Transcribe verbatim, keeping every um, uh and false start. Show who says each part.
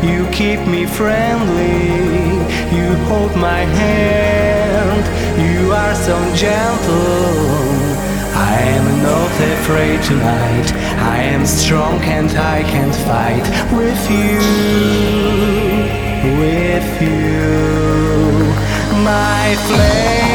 Speaker 1: You keep me friendly, you hold my hand, you are so gentle. I am not afraid tonight, I am strong and I can fight with you, with you, my flame.